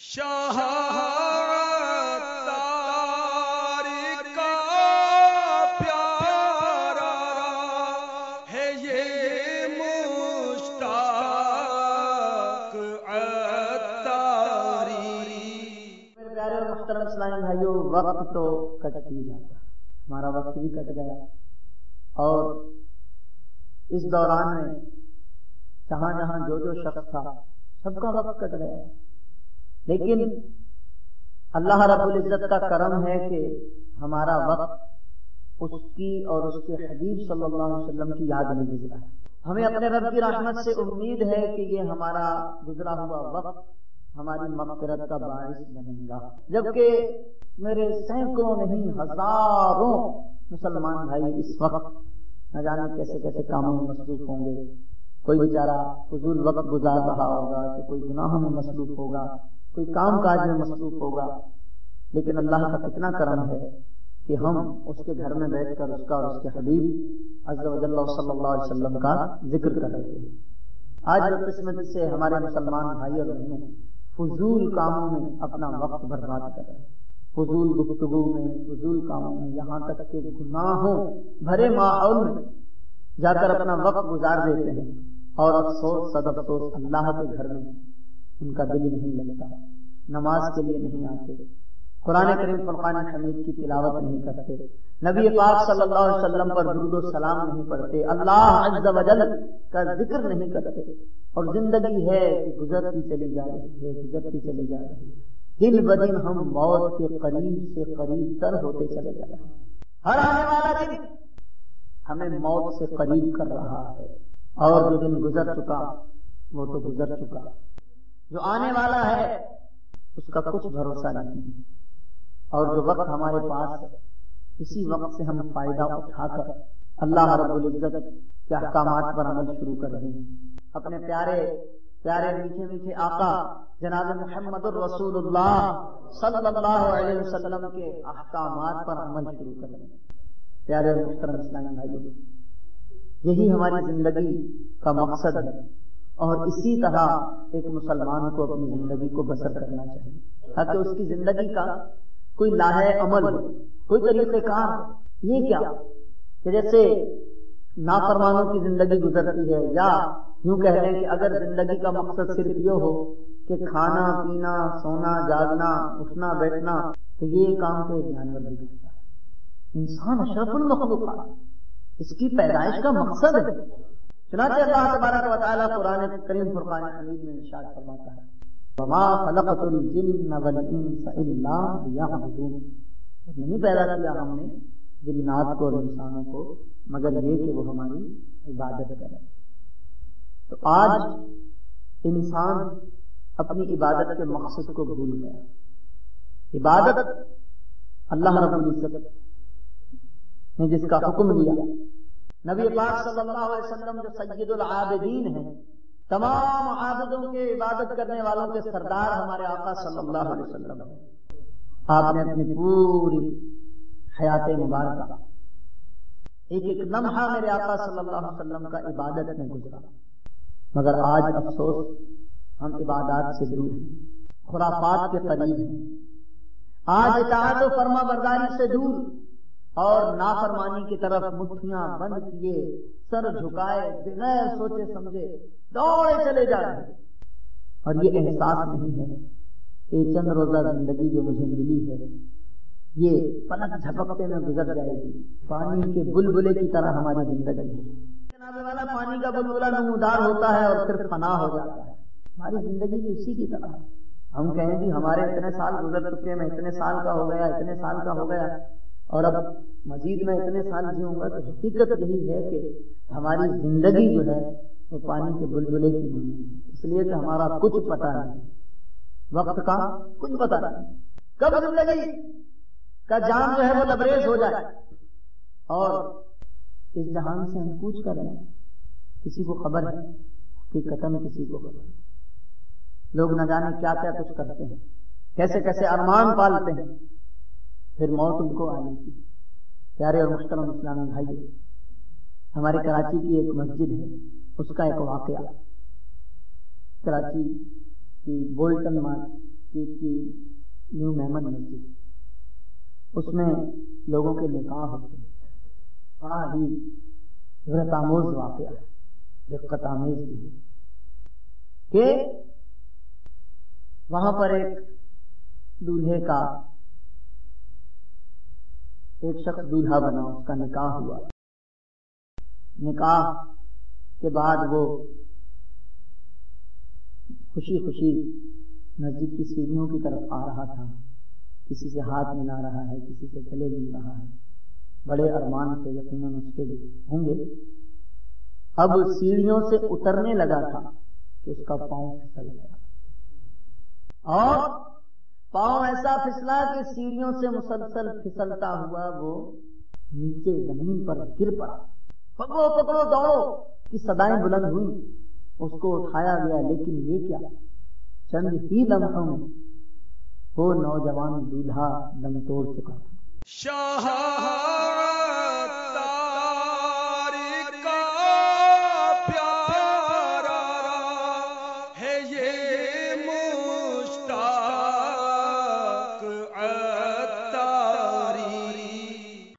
شاہ عطار کا پیارا ہے یہ مشتاق عطاری۔ میرے پیارے اور محترم اسلامی بھائیوں، وقت تو کٹ ہی جاتا، ہمارا وقت بھی کٹ گیا، اور اس دوران میں جہاں جہاں جو جو شخص تھا سب کا وقت کٹ گیا، لیکن اللہ رب العزت کا کرم ہے کہ ہمارا وقت اس کی اور اس کے حبیب صلی اللہ علیہ وسلم کی یاد میں گزرا ہے۔ ہمیں اپنے رب کی رحمت سے امید ہے کہ یہ ہمارا گزرا ہوا وقت ہماری مغفرت کا باعث بنے گا، جبکہ میرے سینکڑوں نہیں ہزاروں مسلمان بھائی اس وقت نہ جانے کیسے کیسے کاموں میں مصروف ہوں گے، کوئی بیچارہ فضول وقت گزار رہا ہوگا، تو کوئی گناہوں میں مصروف ہوگا، کوئی کام کاج میں مصروف ہوگا، لیکن اللہ کا کتنا کرم ہے کہ ہم اس کے گھر میں بیٹھ کر اس کا اور اس کے حبیب عز و جل صلی اللہ علیہ وسلم کا ذکر کر رہے ہیں۔ آج بدقسمتی سے ہمارے مسلمان بھائی اور بہنیں فضول کاموں میں اپنا وقت برباد کر رہے ہیں، فضول گفتگو میں، فضول کاموں میں، یہاں تک کہ گناہوں بھرے ماحول میں جا کر اپنا وقت گزار دیتے ہیں، اور افسوس صد افسوس اللہ کے گھر میں ان کا دل نہیں لگتا، نماز کے لیے نہیں آتے، قرآن کریم فرقان حمید کی تلاوت نہیں کرتے، نبی پاک صلی اللہ علیہ وسلم پر درود و سلام نہیں پڑھتے، اللہ عز و جل کا ذکر نہیں کرتے، اور زندگی ہے کہ گزرتی چلی جا رہی ہے، گزرتی چلی جا رہی ہے، دن بدن ہم موت کے قریب سے قریب تر ہوتے چلے جا رہے ہیں، ہر آنے والا دن ہمیں موت سے قریب کر رہا ہے، اور جو دن گزر چکا وہ تو گزر چکا، جو آنے والا ہے اس کا کچھ بھروسہ نہیں ہے، اور جو وقت ہمارے پاس ہے اسی وقت سے ہم فائدہ اٹھا کر اللہ رب العزت کے احکامات پر عمل شروع کر رہے ہیں، اپنے پیارے پیارے میٹھے میٹھے آقا جناب محمد الرسول اللہ صلی اللہ علیہ وسلم کے احکامات پر عمل شروع کر رہے ہیں۔ پیارے اور محترم اسلامی بھائیوں، یہی ہماری زندگی کا مقصد ہے، اور اسی طرح ایک مسلمان کو اپنی زندگی کو بسر کرنا چاہیے، تاکہ اس کی زندگی کا کوئی لاہے عمل ہو، کوئی طریقہ کار۔ یہ کیا کہ جیسے نافرمانوں کی زندگی گزرتی ہے، یا یوں کہہ لیں کہ اگر زندگی کا مقصد صرف یہ ہو کہ کھانا پینا سونا جاگنا اٹھنا بیٹھنا، تو یہ کام تو ایک جانور بھی کرتا ہے۔ انسان اشرف المخلوقات، اس کی پیدائش کا مقصد ہے، چنانچہ اللہ تبارک و تعالیٰ قرآن کریم فرقان حمید میں ارشاد فرماتا ہے وَمَا خَلَقْتُ الْجِنَّ وَالْإِنسَ إِلَّا لِيَعْبُدُونِ، نہیں پیدا کیا ہم نے جنات کو اور انسانوں کو مگر یہ کہ وہ ہماری عبادت کریں۔ تو آج انسان اپنی عبادت کے مقصد کو بھول گیا۔ عبادت اللہ رب العزت نے جس کا حکم دیا، نبی پاک صلی اللہ علیہ وسلم جو سید العابدین ہیں، تمام عابدوں کے عبادت کرنے والوں کے سردار ہمارے آقا صلی اللہ علیہ وسلم ہیں، آپ نے اپنی پوری حیات مبارکہ ایک ایک لمحہ میرے آقا صلی اللہ علیہ وسلم کا عبادت میں گزرا، مگر آج افسوس ہم عبادات سے دور ہیں، خرافات کے قریب ہیں، آج اطاعت و فرما برداری سے دور اور نافرمانی کی طرف مٹھیاں بند کیے سر جھکائے بغیر سوچے سمجھے دوڑے چلے جا رہے ہیں، اور یہ احساس نہیں ہے کہ چند روزہ زندگی جو مجھے ملی ہے یہ پلک جھپکتے میں گزر جائے گی، پانی کے بلبلے کی طرح ہماری زندگی ہے، جناب والا پانی کا بلبلہ نمودار ہوتا ہے اور پھر فنا ہو جاتا ہے، ہماری زندگی بھی اسی کی طرح ہے۔ ہم کہیں گے ہمارے اتنے سال گزر چکے، میں اتنے سال کا ہو گیا، اتنے سال کا ہو گیا، اور اب مزید میں اتنے سال جیوں گا، تو حقیقت یہی ہے کہ ہماری زندگی جو ہے وہ پانی کے بلبلے کی مانند ہے، اس لیے کہ ہمارا کچھ پتہ نہیں، وقت کا کچھ پتہ نہیں، کب زندگی کا جام جو ہے وہ لبریز ہو جائے، اور اس جہان سے ہم کوچ کر رہے ہیں، کسی کو خبر ہے، حقیقتاً کسی کو خبر ہے، لوگ نہ جانے کیا کیا کچھ کرتے ہیں، کیسے کیسے ارمان پالتے ہیں، پھر موت ان کو آ جاتی ہے۔ پیارے اور محترم اسلامی بھائی، ہماری کراچی کی ایک مسجد ہے، اس کا ایک واقعہ، کراچی کی بولٹن کی نیو محمد مسجد، اس میں لوگوں کے نکاح ہوتے ہیں، بڑا ہی عبرت آموز واقعہ ہے، دقت آمیز بھی ہے کہ وہاں پر ایک دولہے کا ایک شخص دولہا بنا، اس کا نکاح ہوا، نکاح کے بعد وہ خوشی خوشی مسجد کی سیڑھیوں کی طرف آ رہا تھا، کسی سے ہاتھ ملا رہا ہے، کسی سے گلے مل رہا ہے، بڑے ارمان سے یقیناً اس کے ہوں گے۔ اب سیڑھیوں سے اترنے لگا تھا کہ اس کا پاؤں پھسل گیا، اور پاؤں ایسا پھسلا کہ سیڑھیوں سے مسلسل پھسلتا ہوا وہ نیچے زمین پر گر پڑا۔ پکڑو پکڑو دوڑو کی صدائیں بلند ہوئی، اس کو اٹھایا گیا، لیکن یہ کیا، چند ہی لمحوں میں وہ نوجوان دولہا دم توڑ چکا تھا۔ شاہ